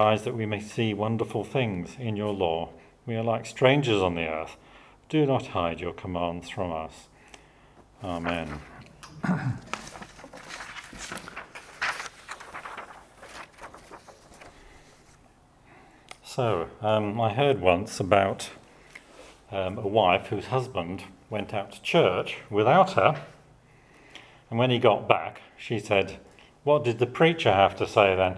eyes that we may see wonderful things in your law. We are like strangers on the earth. Do not hide your commands from us. Amen. So, I heard once about a wife whose husband went out to church without her, and when he got back, she said, "What did the preacher have to say then?"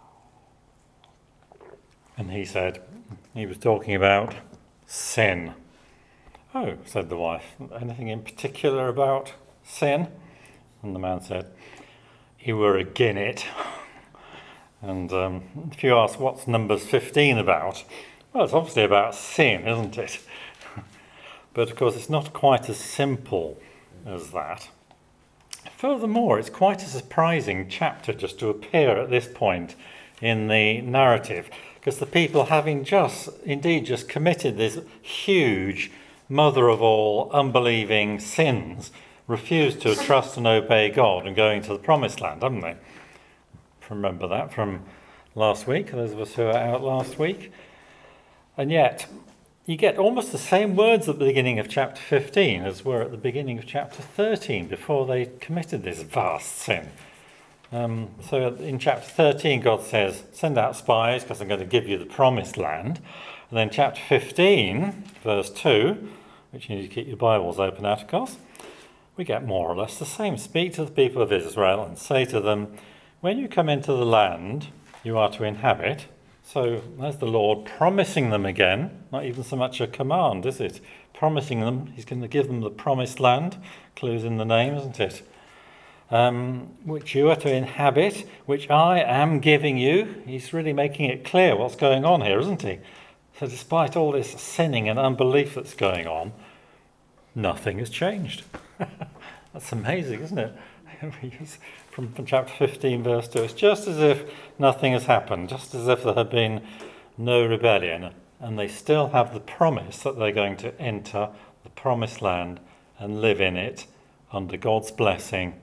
And he said, he was talking about sin. "Oh," said the wife, "anything in particular about sin?" And the man said, "He were agin it." And if you ask, what's Numbers 15 about? Well, it's obviously about sin, isn't it? But of course, it's not quite as simple as that. Furthermore, it's quite a surprising chapter just to appear at this point in the narrative, because the people, having just committed this huge, mother of all unbelieving sins, refused to trust and obey God and going to the promised land, haven't they? Remember that from last week, those of us who were out last week. And yet, you get almost the same words at the beginning of chapter 15 as were at the beginning of chapter 13 before they committed this vast sin. So in chapter 13, God says, "Send out spies because I'm going to give you the promised land." And then chapter 15, verse 2, which you need to keep your Bibles open at, of course, we get more or less the same. "Speak to the people of Israel and say to them, when you come into the land you are to inhabit." So there's the Lord promising them again, not even so much a command, is it? Promising them, he's going to give them the promised land, clues in the name, isn't it? "Which you are to inhabit, which I am giving you." He's really making it clear what's going on here, isn't he? So despite all this sinning and unbelief that's going on, nothing has changed. That's amazing, isn't it? From chapter 15, verse 2, it's just as if nothing has happened, just as if there had been no rebellion, and they still have the promise that they're going to enter the promised land and live in it under God's blessing.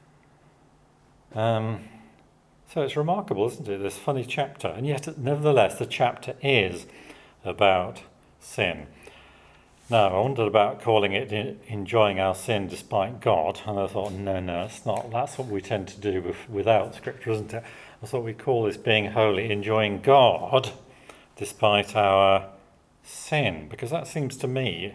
So it's remarkable, isn't it, this funny chapter, and yet nevertheless the chapter is about sin. Now, I wondered about calling it "Enjoying Our Sin Despite God," and I thought, no, it's not. That's what we tend to do without Scripture, isn't it? I thought we'd call this "Being Holy, Enjoying God Despite Our Sin," because that seems to me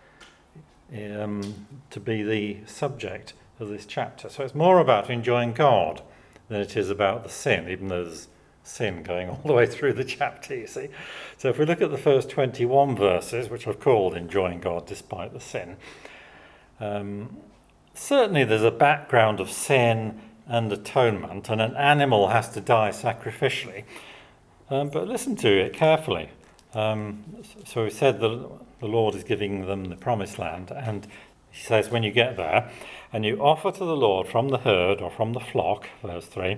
to be the subject of this chapter. So it's more about enjoying God than it is about the sin, even though there's sin going all the way through the chapter, you see. So if we look at the first 21 verses, which I've called "Enjoying God Despite the Sin," certainly there's a background of sin and atonement, and an animal has to die sacrificially. But listen to it carefully. So we said the Lord is giving them the promised land, and he says when you get there, and you offer to the Lord from the herd or from the flock, verse 3,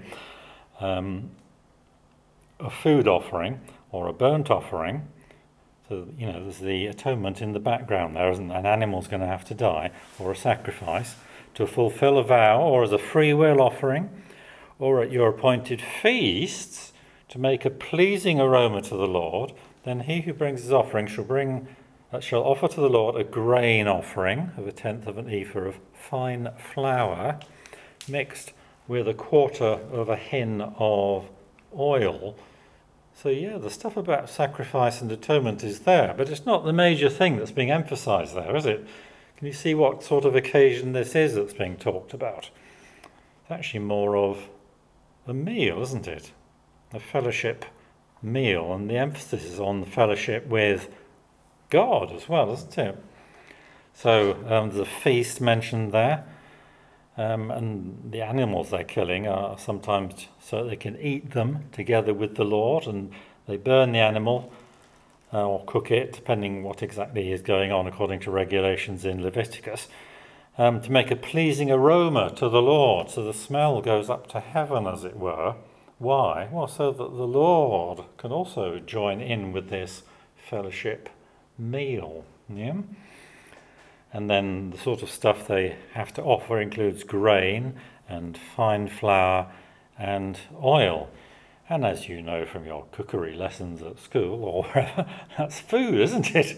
a food offering or a burnt offering. So, there's the atonement in the background there, isn't there? An animal's going to have to die, or a sacrifice, to fulfill a vow, or as a free will offering, or at your appointed feasts, to make a pleasing aroma to the Lord. Then he who brings his offering shall offer to the Lord a grain offering of 1/10 of an ephah of fine flour, mixed with 1/4 of a hin of oil. So the stuff about sacrifice and atonement is there, but it's not the major thing that's being emphasised there, is it? Can you see what sort of occasion this is that's being talked about? It's actually more of a meal, isn't it? A fellowship meal, and the emphasis is on the fellowship with God as well, isn't it? So there's a feast mentioned there, and the animals they're killing are sometimes so they can eat them together with the Lord, and they burn the animal or cook it, depending what exactly is going on according to regulations in Leviticus, to make a pleasing aroma to the Lord. So the smell goes up to heaven, as it were. Why? Well, so that the Lord can also join in with this fellowship meal. Yeah? And then the sort of stuff they have to offer includes grain and fine flour and oil. And as you know from your cookery lessons at school or wherever, that's food, isn't it?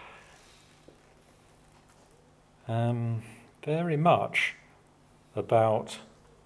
Very much about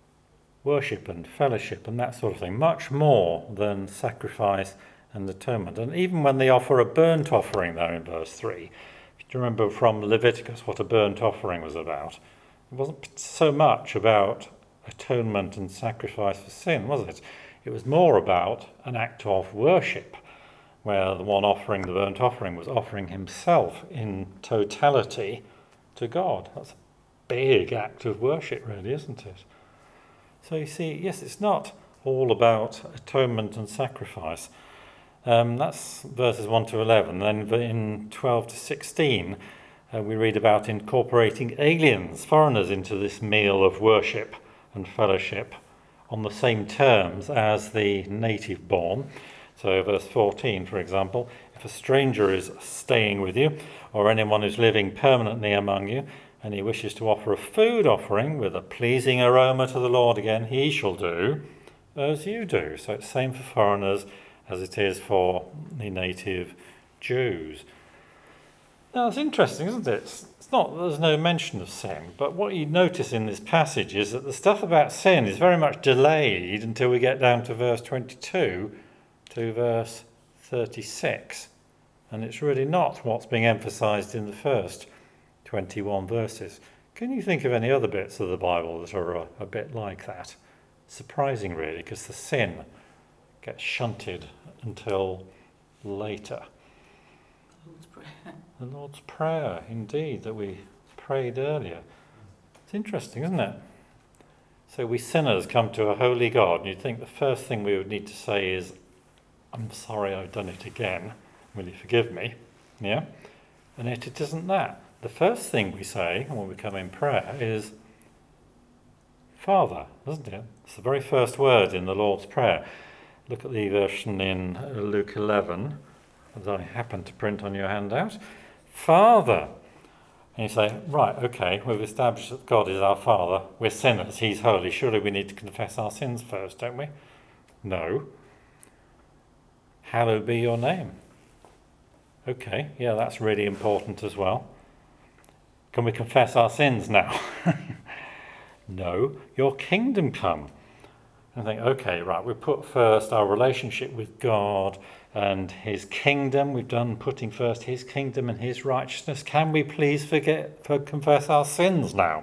worship and fellowship and that sort of thing, much more than sacrifice and atonement. And even when they offer a burnt offering there in verse 3, if you remember from Leviticus what a burnt offering was about, it wasn't so much about atonement and sacrifice for sin, was it? It was more about an act of worship, where the one offering the burnt offering was offering himself in totality to God. That's a big act of worship, really, isn't it? So you see, yes, it's not all about atonement and sacrifice. That's verses 1 to 11. Then in 12 to 16, we read about incorporating aliens, foreigners, into this meal of worship and fellowship on the same terms as the native born. So verse 14, for example, if a stranger is staying with you, or anyone who's living permanently among you, and he wishes to offer a food offering with a pleasing aroma to the Lord again, he shall do as you do. So it's the same for foreigners as it is for the native Jews. Now, it's interesting, isn't it? There's no mention of sin, but what you notice in this passage is that the stuff about sin is very much delayed until we get down to verse 22 to verse 36. And it's really not what's being emphasised in the first 21 verses. Can you think of any other bits of the Bible that are a bit like that? Surprising, really, because the sin gets shunted until later. Lord's Prayer. The Lord's Prayer, indeed, that we prayed earlier. It's interesting, isn't it? So we sinners come to a holy God, and you'd think the first thing we would need to say is, I'm sorry I've done it again. Will you forgive me? Yeah? And yet it isn't that. The first thing we say when we come in prayer is, Father, isn't it? It's the very first word in the Lord's Prayer. Look at the version in Luke 11, as I happen to print on your handout. Father. And you say, right, okay, we've established that God is our Father. We're sinners. He's holy. Surely we need to confess our sins first, don't we? No. Hallowed be your name. Okay, yeah, that's really important as well. Can we confess our sins now? No. Your kingdom come. And think, okay, right, we put first our relationship with God and his kingdom. We've done putting first his kingdom and his righteousness. Can we please confess our sins now?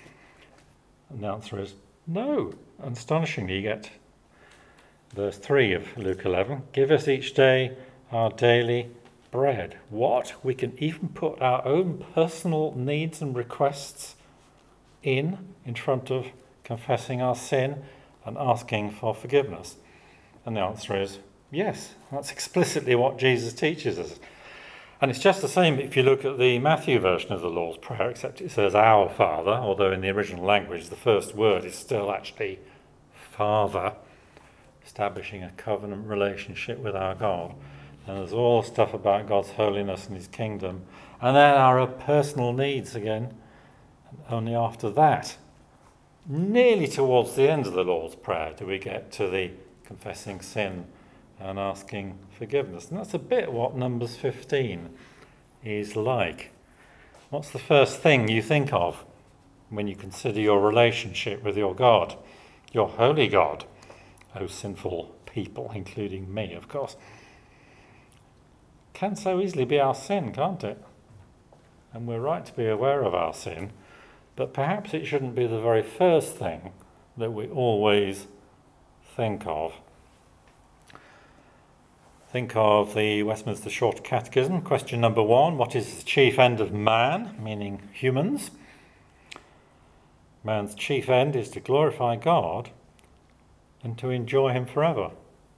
And the answer is no. And astonishingly, you get verse 3 of Luke 11. Give us each day our daily bread. What? We can even put our own personal needs and requests in front of confessing our sin and asking for forgiveness? And the answer is yes. That's explicitly what Jesus teaches us. And it's just the same if you look at the Matthew version of the Lord's Prayer, except it says our Father, although in the original language the first word is still actually Father, establishing a covenant relationship with our God. And there's all stuff about God's holiness and his kingdom. And then our personal needs again. And only after that, nearly towards the end of the Lord's Prayer, do we get to the confessing sin and asking forgiveness. And that's a bit what Numbers 15 is like. What's the first thing you think of when you consider your relationship with your God, your holy God? Oh, sinful people, including me, of course. Can so easily be our sin, can't it? And we're right to be aware of our sin, but perhaps it shouldn't be the very first thing that we always think of. Think of the Westminster Short Catechism, question number 1. What is the chief end of man, meaning humans? Man's chief end is to glorify God and to enjoy him forever.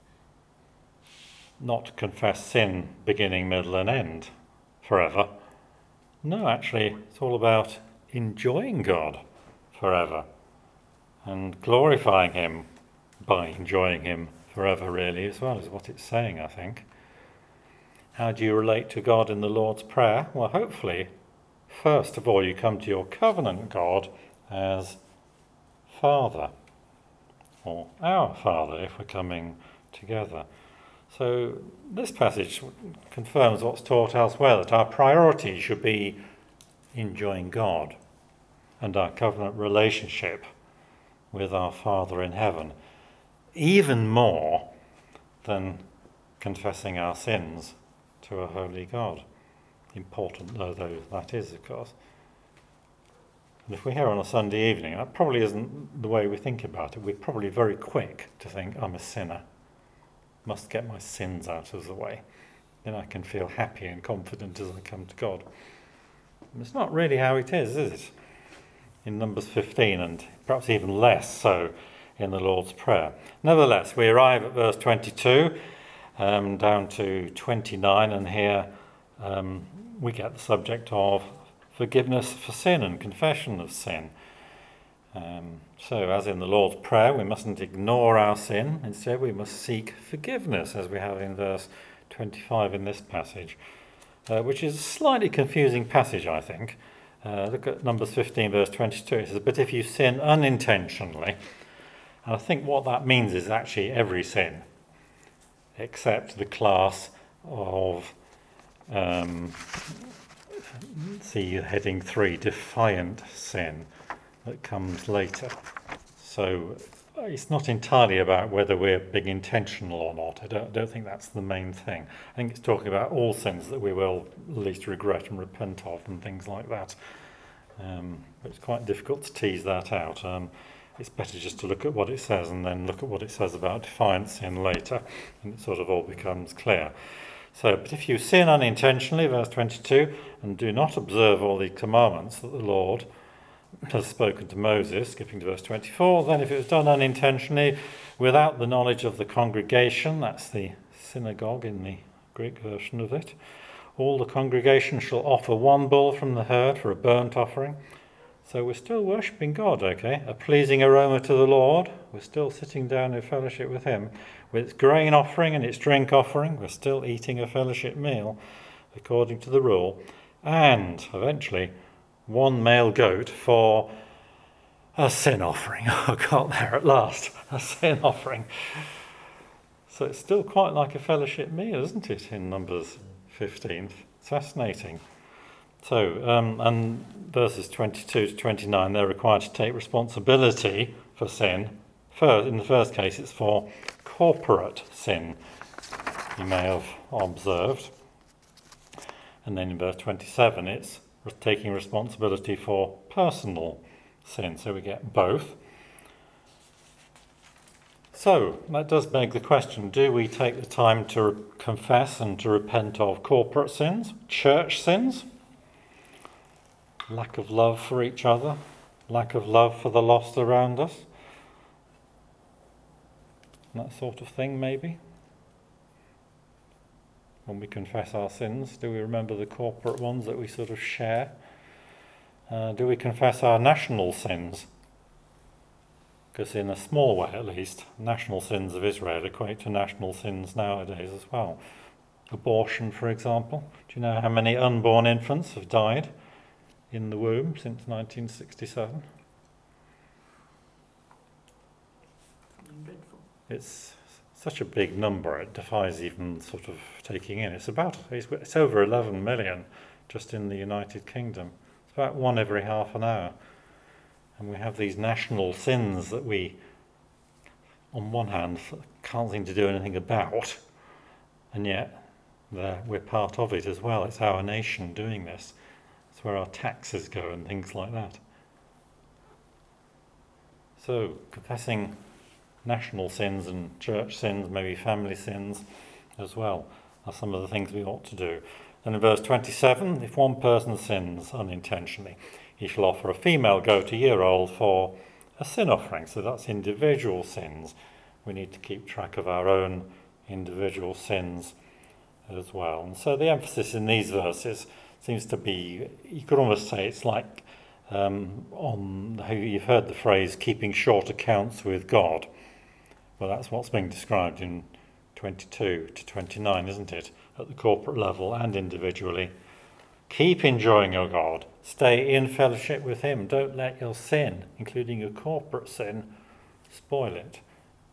Not confess sin beginning, middle and end forever. No, actually, it's all about enjoying God forever and glorifying him by enjoying him forever, really, as well, is what it's saying, I think. How do you relate to God in the Lord's Prayer? Well, hopefully, first of all, you come to your covenant God as Father, or our Father, if we're coming together. So this passage confirms what's taught elsewhere, that our priority should be enjoying God and our covenant relationship with our Father in heaven, even more than confessing our sins to a holy God. Important though that is, of course. And if we're here on a Sunday evening, that probably isn't the way we think about it. We're probably very quick to think, I'm a sinner. Must get my sins out of the way. Then I can feel happy and confident as I come to God. And it's not really how it is it? In Numbers 15, and perhaps even less so in the Lord's Prayer. Nevertheless, we arrive at verse 22, down to 29, and here we get the subject of forgiveness for sin and confession of sin. So, as in the Lord's Prayer, we mustn't ignore our sin. Instead, we must seek forgiveness, as we have in verse 25 in this passage, which is a slightly confusing passage, I think. Look at Numbers 15, verse 22. It says, "But if you sin unintentionally," and I think what that means is actually every sin, except the class of, see heading 3, defiant sin, that comes later. So it's not entirely about whether we're being intentional or not. I don't think that's the main thing. I think it's talking about all sins that we will at least regret and repent of and things like that. But it's quite difficult to tease that out. It's better just to look at what it says and then look at what it says about defiant sin later, and it sort of all becomes clear. So, but if you sin unintentionally, verse 22, and do not observe all the commandments that the Lord has spoken to Moses, skipping to verse 24, then if it was done unintentionally, without the knowledge of the congregation, that's the synagogue in the Greek version of it, all the congregation shall offer one bull from the herd for a burnt offering. So we're still worshipping God, okay? A pleasing aroma to the Lord. We're still sitting down in fellowship with him. With its grain offering and its drink offering, we're still eating a fellowship meal according to the rule. And eventually, one male goat for a sin offering. I got there at last. A sin offering. So it's still quite like a fellowship meal, isn't it, in Numbers 15? It's fascinating. So, and verses 22 to 29, they're required to take responsibility for sin. First, in the first case, it's for corporate sin, you may have observed. And then in verse 27, it's taking responsibility for personal sin. So we get both. So that does beg the question, do we take the time to confess and to repent of corporate sins, church sins? Lack of love for each other, lack of love for the lost around us, that sort of thing maybe. When we confess our sins, do we remember the corporate ones that we sort of share? Do we confess our national sins? Because in a small way at least, national sins of Israel equate to national sins nowadays as well. Abortion, for example. Do you know how many unborn infants have died in the womb since 1967? Dreadful. It's such a big number, it defies even sort of taking in. It's over 11 million just in the United Kingdom. It's about one every half an hour. And we have these national sins that we, on one hand, can't seem to do anything about, and yet we're part of it as well. It's our nation doing this. It's where our taxes go and things like that. So, confessing national sins and church sins, maybe family sins as well, are some of the things we ought to do. And in verse 27, if one person sins unintentionally, he shall offer a female goat a year old for a sin offering. So that's individual sins. We need to keep track of our own individual sins as well. And so the emphasis in these verses seems to be, you could almost say it's like on how you've heard the phrase keeping short accounts with God. Well, that's what's being described in 22 to 29, isn't it? At the corporate level and individually. Keep enjoying your God. Stay in fellowship with him. Don't let your sin, including your corporate sin, spoil it.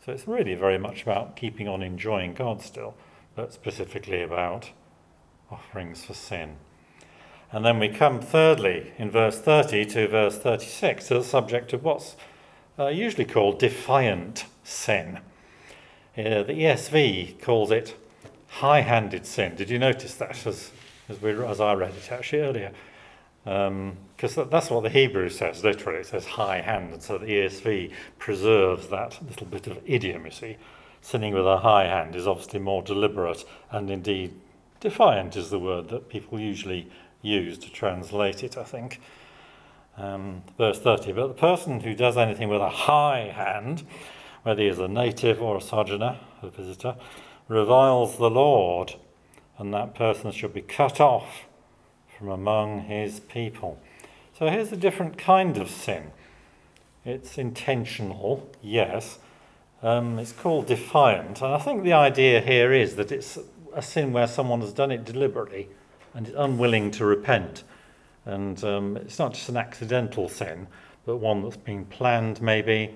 So it's really very much about keeping on enjoying God still, but specifically about offerings for sin. And then we come thirdly in verse 30 to verse 36 to the subject of what's usually called defiant sin. The ESV calls it high-handed sin. Did you notice that as I read it actually earlier? Because that's what the Hebrew says, literally. It says high-handed, so the ESV preserves that little bit of idiom, you see. Sinning with a high hand is obviously more deliberate, and indeed defiant is the word that people usually use to translate it, I think. Verse 30, but the person who does anything with a high hand, whether he is a native or a sojourner, a visitor, reviles the Lord, and that person should be cut off from among his people. So here's a different kind of sin. It's intentional, yes. It's called defiant, and I think the idea here is that it's a sin where someone has done it deliberately and is unwilling to repent. And it's not just an accidental sin, but one that's been planned maybe.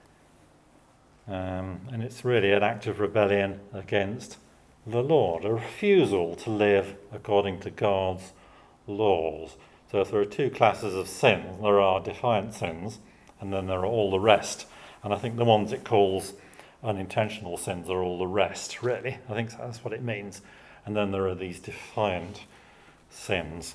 And it's really an act of rebellion against the Lord, a refusal to live according to God's laws. So if there are two classes of sins, there are defiant sins, and then there are all the rest. And I think the ones it calls unintentional sins are all the rest, really. I think that's what it means. And then there are these defiant sins.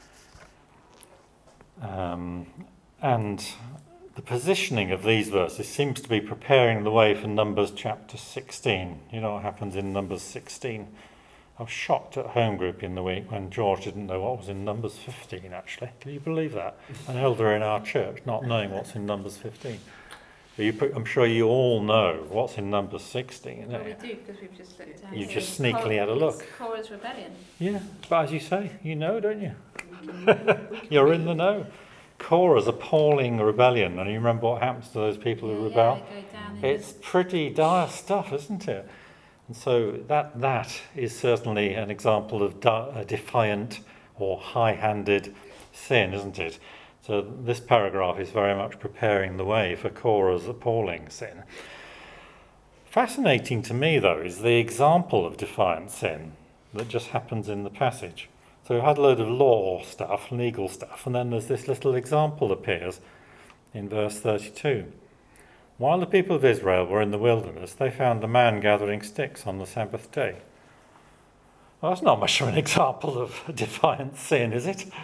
And the positioning of these verses seems to be preparing the way for Numbers chapter 16. You know what happens in Numbers 16? I was shocked at home group in the week when George didn't know what was in Numbers 15, actually. Can you believe that? An elder in our church not knowing what's in Numbers 15. I'm sure you all know what's in Numbers 16. Well, we do, because we've just looked at it. You just sneakily had a look. It's Korah's rebellion. Yeah, but as you say, you know, don't you? You're in the know. Korah's appalling rebellion, and you remember what happens to those people who rebel? They go down in It's pretty dire stuff, isn't it? And so that is certainly an example of a defiant or high-handed sin, isn't it? So this paragraph is very much preparing the way for Korah's appalling sin. Fascinating to me, though, is the example of defiant sin that just happens in the passage. So we've had a load of law stuff, legal stuff, and then there's this little example appears in verse 32. While the people of Israel were in the wilderness, they found a man gathering sticks on the Sabbath day. Well, that's not much of an example of defiant sin, is it?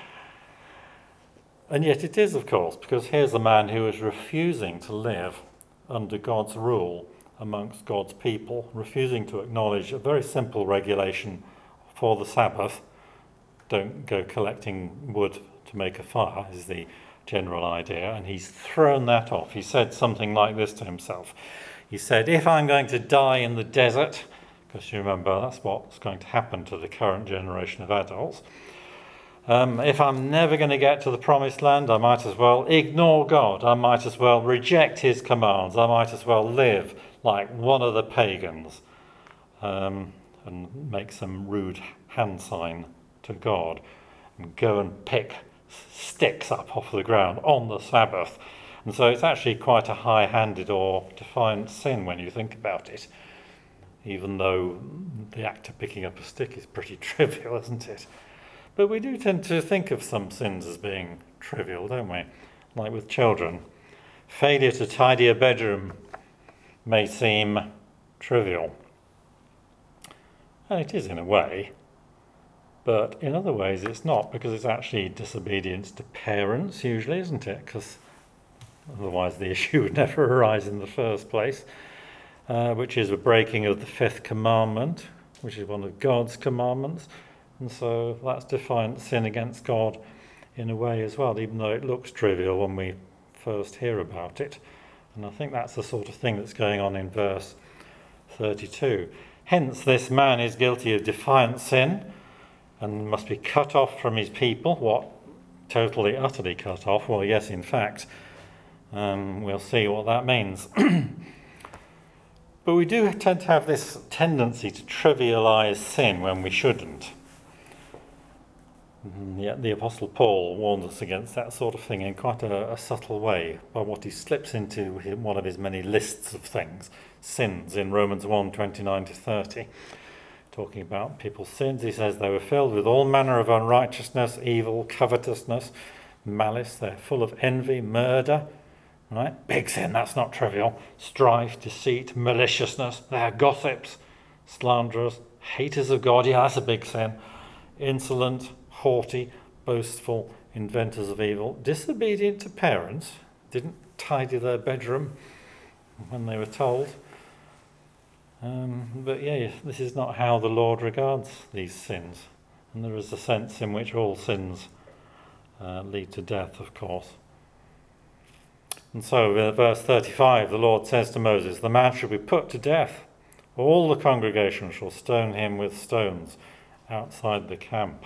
And yet it is, of course, because here's a man who is refusing to live under God's rule amongst God's people, refusing to acknowledge a very simple regulation for the Sabbath. Don't go collecting wood to make a fire, is the general idea, and he's thrown that off. He said something like this to himself. He said, if I'm going to die in the desert, because you remember that's what's going to happen to the current generation of adults, if I'm never going to get to the promised land, I might as well ignore God. I might as well reject his commands. I might as well live like one of the pagans and make some rude hand sign to God and go and pick sticks up off the ground on the Sabbath. And so it's actually quite a high-handed or defiant sin when you think about it, even though the act of picking up a stick is pretty trivial, isn't it? But we do tend to think of some sins as being trivial, don't we? Like with children. Failure to tidy a bedroom may seem trivial. And it is in a way. But in other ways it's not, because it's actually disobedience to parents usually, isn't it? Because otherwise the issue would never arise in the first place, which is a breaking of the fifth commandment, which is one of God's commandments. And so that's defiant sin against God in a way as well, even though it looks trivial when we first hear about it. And I think that's the sort of thing that's going on in verse 32. Hence this man is guilty of defiant sin and must be cut off from his people. What? Totally, utterly cut off? Well, yes, in fact. We'll see what that means. But we do tend to have this tendency to trivialise sin when we shouldn't. Yet the Apostle Paul warns us against that sort of thing in quite a subtle way by what he slips into one of his many lists of things. sins in Romans 1:29-30. Talking about people's sins, he says they were filled with all manner of unrighteousness, evil, covetousness, malice. They're full of envy, murder, right? Big sin, that's not trivial. Strife, deceit, maliciousness. They're gossips, slanderers, haters of God. Yeah, that's a big sin. Insolent, haughty, boastful, inventors of evil, disobedient to parents, didn't tidy their bedroom when they were told. But yeah, this is not how the Lord regards these sins. And there is a sense in which all sins lead to death, of course. And so in verse 35, the Lord says to Moses, the man shall be put to death. All the congregation shall stone him with stones outside the camp.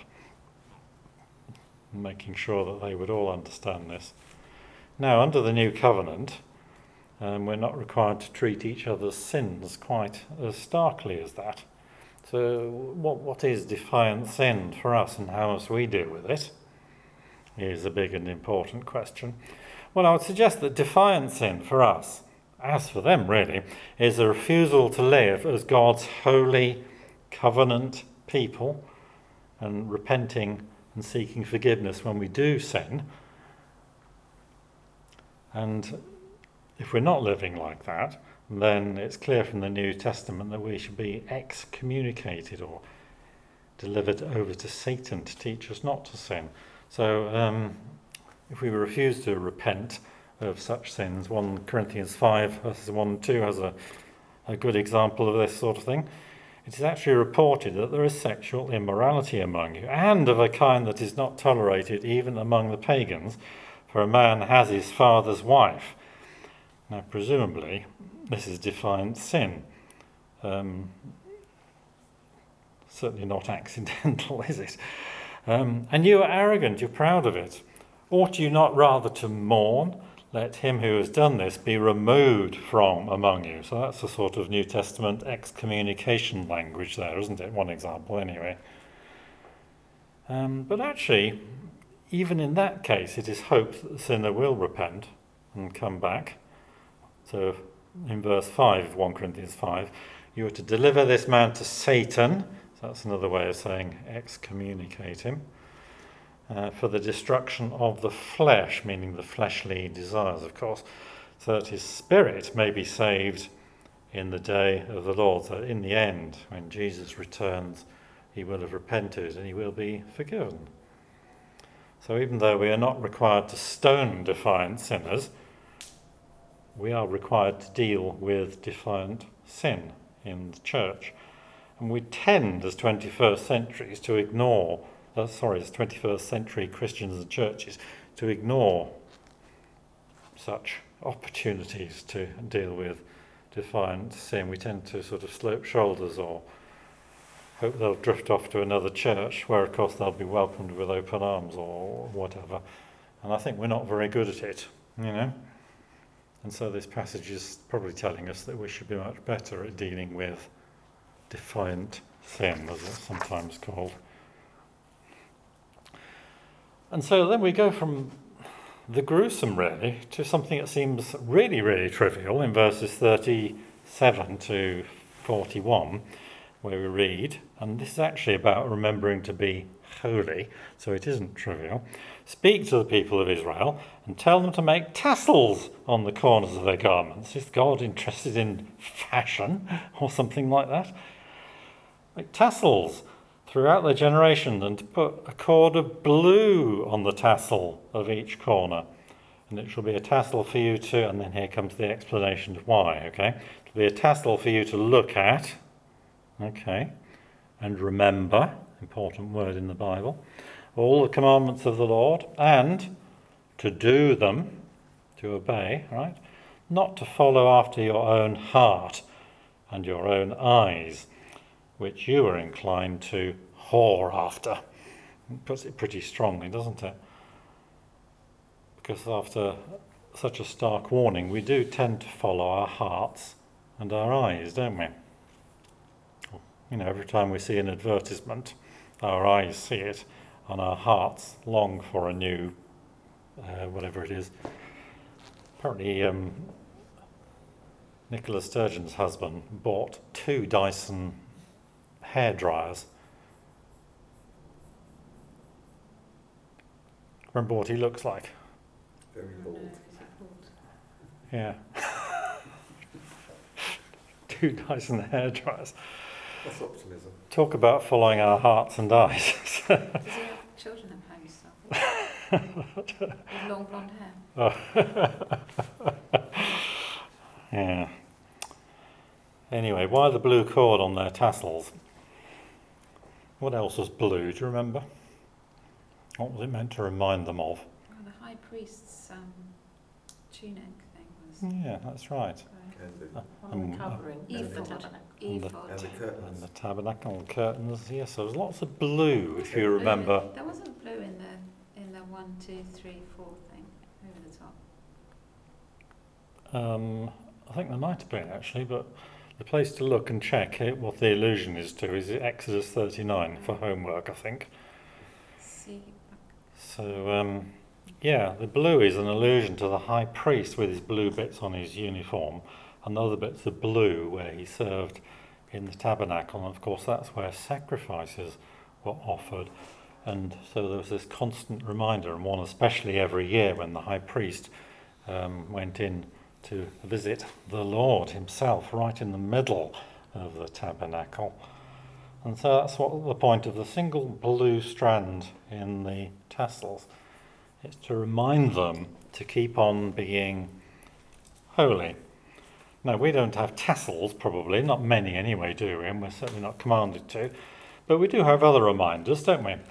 Making sure that they would all understand this. Now, under the new covenant, we're not required to treat each other's sins quite as starkly as that. So what is defiant sin for us, and how must we deal with it? Is a big and important question. Well, I would suggest that defiant sin for us, as for them really, is a refusal to live as God's holy covenant people and repenting and seeking forgiveness when we do sin. And if we're not living like that, then it's clear from the New Testament that we should be excommunicated or delivered over to Satan to teach us not to sin. So if we refuse to repent of such sins, 1 Corinthians 5 verses 1 and 2 has a good example of this sort of thing. It is actually reported that there is sexual immorality among you, and of a kind that is not tolerated even among the pagans, for a man has his father's wife. Now, presumably, this is defiant sin. Certainly not accidental, is it? And you are arrogant, you're proud of it. Ought you not rather to mourn? Let him who has done this be removed from among you. So that's a sort of New Testament excommunication language there, isn't it? One example, anyway. But actually, even in that case, it is hoped that the sinner will repent and come back. So in verse 5 of 1 Corinthians 5, you are to deliver this man to Satan. So that's another way of saying excommunicate him. For the destruction of the flesh, meaning the fleshly desires, of course, so that his spirit may be saved in the day of the Lord. So in the end, when Jesus returns, he will have repented and he will be forgiven. So even though we are not required to stone defiant sinners, we are required to deal with defiant sin in the church. And we tend, as 21st centuries, to ignore, as 21st century Christians and churches, to ignore such opportunities to deal with defiant sin. We tend to sort of slope shoulders or hope they'll drift off to another church where, of course, they'll be welcomed with open arms or whatever. And I think we're not very good at it, you know. And so this passage is probably telling us that we should be much better at dealing with defiant sin, as it's sometimes called. And so then we go from the gruesome, really, to something that seems really, really trivial in verses 37 to 41, where we read, and this is actually about remembering to be holy, so it isn't trivial. Speak to the people of Israel and tell them to make tassels on the corners of their garments. Is God interested in fashion or something like that? Make tassels throughout their generation, and to put a cord of blue on the tassel of each corner. And it shall be a tassel for you to, and then here comes the explanation of why, okay? It will be a tassel for you to look at, okay, and remember, important word in the Bible, all the commandments of the Lord, and to do them, to obey, right? Not to follow after your own heart and your own eyes, which you are inclined to whore after. It puts it pretty strongly, doesn't it? Because after such a stark warning, we do tend to follow our hearts and our eyes, don't we? You know, every time we see an advertisement, our eyes see it, and our hearts long for a new, whatever it is. Apparently, Nicola Sturgeon's husband bought 2 Dyson hair dryers. Remember what he looks like? Very Oh, bold. no, is it bald? Yeah. 2 Dyson hair dryers. That's optimism. Talk about following our hearts and eyes. Does he have children at home still? With long blonde hair? Yeah. Anyway, why the blue cord on their tassels? What else was blue? Do you remember? What was it meant to remind them of? Oh, the high priest's tunic thing was. Yeah, that's right. Can do. On the covering Ephod. of the tabernacle. And the- Ephod. And the And curtains. the tabernacle and curtains. Yes, there was lots of blue, if you Blue- remember. There wasn't blue in the 1, 2, 3, 4 thing over the top. I think there might have been actually, but the place to look and check what the allusion is to is Exodus 39 for homework, I think. See, So, yeah, the blue is an allusion to the high priest with his blue bits on his uniform, and the other bits of blue where he served in the tabernacle. And of course, that's where sacrifices were offered. And so there was this constant reminder, and one especially every year when the high priest went in to visit the Lord himself right in the middle of the tabernacle. And so that's what the point of the single blue strand in the tassels. It's to remind them to keep on being holy. Now, we don't have tassels, probably, not many anyway, do we? And we're certainly not commanded to. But we do have other reminders, don't we?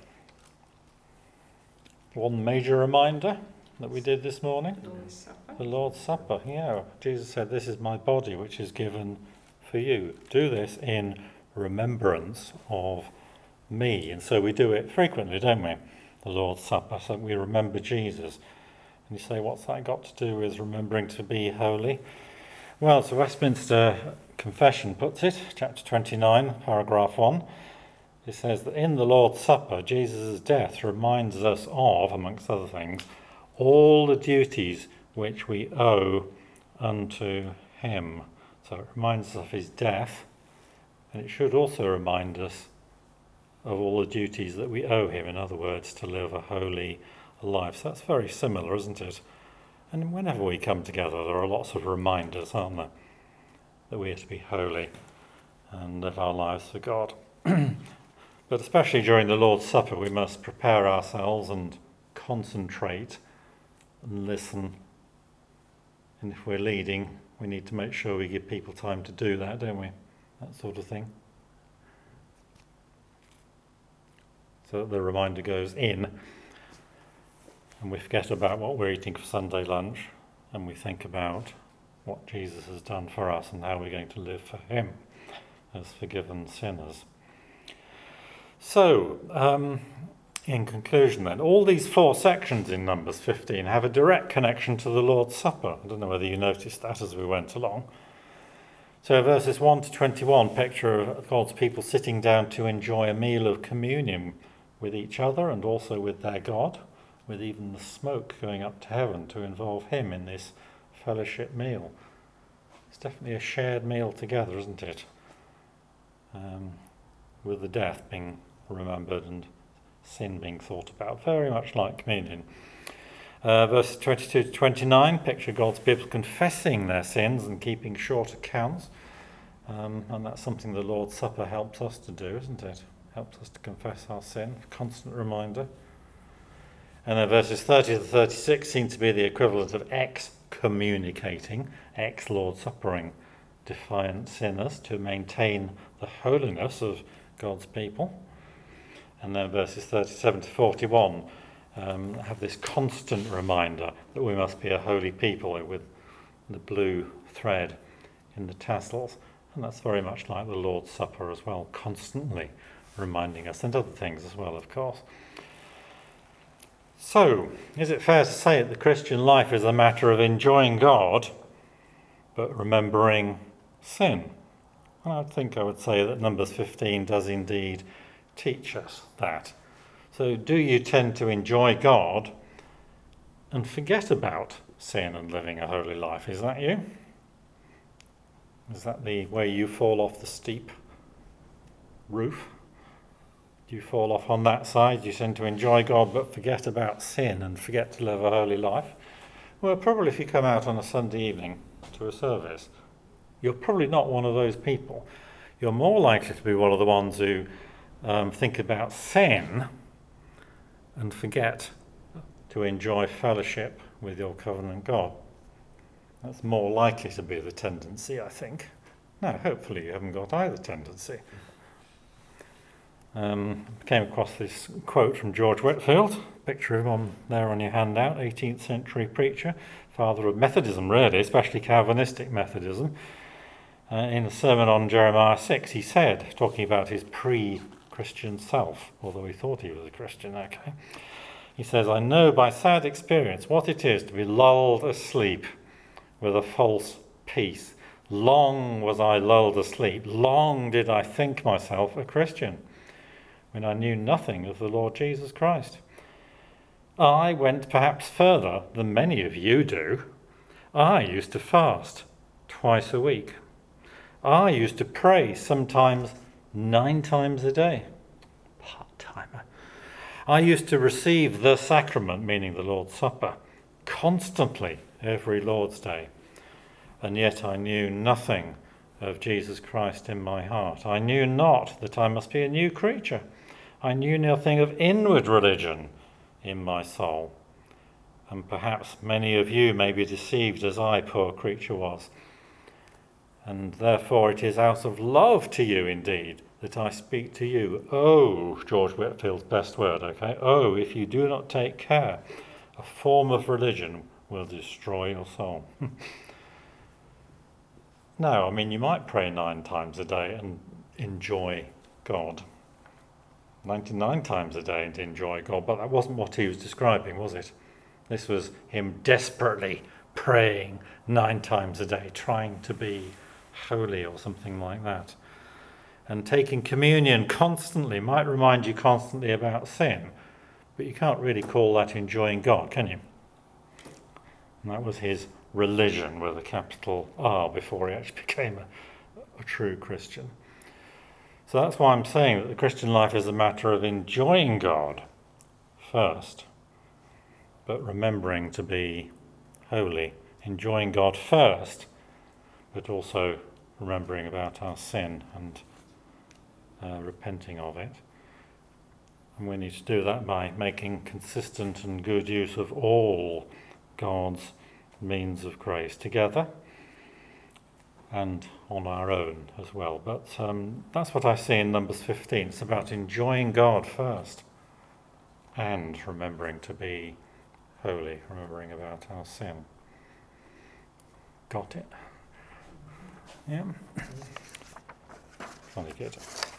One major reminder that we did this morning, Lord's Supper. the Lord's Supper. Yeah, Jesus said, "This is my body, which is given for you. Do this in remembrance of me." And so we do it frequently, don't we? The Lord's Supper, so we remember Jesus. And you say, what's that got to do with remembering to be holy? Well, as the Westminster Confession puts it, chapter 29, paragraph 1, it says that in the Lord's Supper, Jesus' death reminds us of, amongst other things, all the duties which we owe unto him. So it reminds us of his death, and it should also remind us of all the duties that we owe him, in other words, to live a holy life. So that's very similar, isn't it? And whenever we come together, there are lots of reminders, aren't there, that we are to be holy and live our lives for God. But especially during the Lord's Supper, we must prepare ourselves and concentrate and listen. And if we're leading, we need to make sure we give people time to do that, don't we? That sort of thing. So that the reminder goes in, and we forget about what we're eating for Sunday lunch, and we think about what Jesus has done for us and how we're going to live for him as forgiven sinners. So, in conclusion then, all these 4 sections in Numbers 15 have a direct connection to the Lord's Supper. I don't know whether you noticed that as we went along. So verses 1 to 21 picture of God's people sitting down to enjoy a meal of communion with each other and also with their God, with even the smoke going up to heaven to involve him in this fellowship meal. It's definitely a shared meal together, isn't it? With the death being remembered and sin being thought about, very much like communion. Verses 22 to 29 picture God's people confessing their sins and keeping short accounts. And that's something the Lord's Supper helps us to do, isn't it? Helps us to confess our sin, a constant reminder. And then verses 30 to 36 seem to be the equivalent of excommunicating, ex-Lord Suppering defiant sinners to maintain the holiness of God's people. And then verses 37 to 41 have this constant reminder that we must be a holy people with the blue thread in the tassels. And that's very much like the Lord's Supper as well, constantly reminding us, and other things as well, of course. So, is it fair to say that the Christian life is a matter of enjoying God, but remembering sin? And I would say that Numbers 15 does indeed teach us that. So, do you tend to enjoy God and forget about sin and living a holy life? Is that you? Is that the way you fall off the steep roof? Do you fall off on that side? You tend to enjoy God but forget about sin and forget to live a holy life? Well, probably if you come out on a Sunday evening to a service, you're probably not one of those people. You're more likely to be one of the ones who think about sin and forget to enjoy fellowship with your covenant God. That's more likely to be the tendency, I think. No, hopefully you haven't got either tendency. Came across this quote from George Whitefield, picture of him there on your handout, 18th century preacher, father of Methodism really, especially Calvinistic Methodism. In a sermon on Jeremiah 6, he said, talking about his pre-Christian self, although he thought he was a Christian, okay. He says, "I know by sad experience what it is to be lulled asleep with a false peace. Long was I lulled asleep, long did I think myself a Christian, when I knew nothing of the Lord Jesus Christ. I went perhaps further than many of you do. I used to fast twice a week. I used to pray sometimes 9 times a day. Part-timer. I used to receive the sacrament, meaning the Lord's Supper, constantly every Lord's Day. And yet I knew nothing of Jesus Christ in my heart. I knew not that I must be a new creature. I knew nothing of inward religion in my soul. And perhaps many of you may be deceived as I, poor creature, was. And therefore it is out of love to you indeed that I speak to you. Oh, George Whitefield's best word, okay? Oh, if you do not take care, a form of religion will destroy your soul." No, I mean, you might pray 9 times a day and enjoy God. 99 times a day and enjoy God, but that wasn't what he was describing, was it? This was him desperately praying 9 times a day, trying to be holy or something like that. And taking communion constantly might remind you constantly about sin, but you can't really call that enjoying God, can you? And that was his religion with a capital R before he actually became a true Christian. So that's why I'm saying that the Christian life is a matter of enjoying God first, but remembering to be holy. Enjoying God first, but also remembering about our sin and repenting of it. And we need to do that by making consistent and good use of all God's means of grace together and on our own as well. But that's what I see in Numbers 15. It's about enjoying God first and remembering to be holy, remembering about our sin. Got it? Yeah? Very good.